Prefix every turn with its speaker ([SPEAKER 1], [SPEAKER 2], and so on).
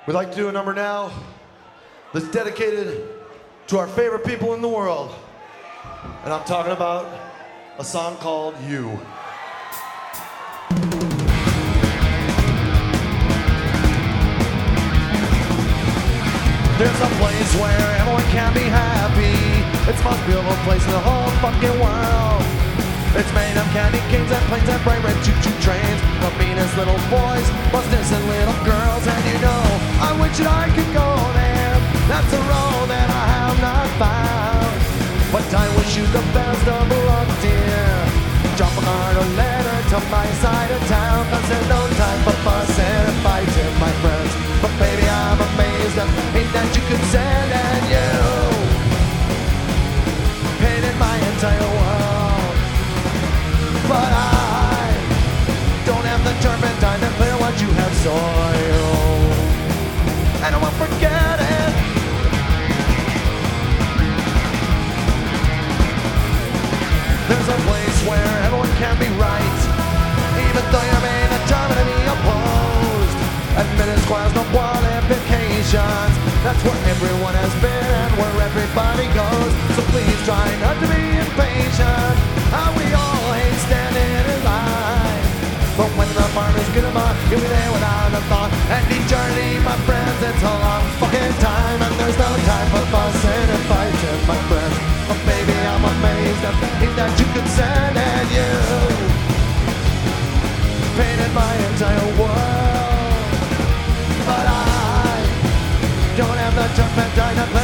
[SPEAKER 1] We'd like to do a number now that's dedicated to our favorite people in the world. And I'm talking about a song called You. There's a place where everyone can be happy. It's the most beautiful place in the whole fucking world. It's made of candy canes and planes and bright red choo-choo trains. The meanest little boys, most innocent little girls. And you know, I wish that I could go there. That's a road that I have not found. But I wish you the best of luck, dear. Drop a card or letter to my side of town, 'cause there's no time for fussing and fighting, my friends. But baby, I'm amazed at that you could send, and you painted my entire world. But I don't have the turpentine to clear what you have soiled, and I won't forget it. There's a place where everyone can be right, even though you're made determined to be opposed. Admitted squares, no qualifications. That's where everyone has been and where everybody goes. So please try not to be impatient. We all hate standing in line, but when the farmer's good about, you'll be there without a thought. And each journey, my friends, it's a long fucking time, and there's no time for fussing and fighting, my friends. But baby, I'm amazed at that you could send, and you painted my entire world. But I don't have the turpentine to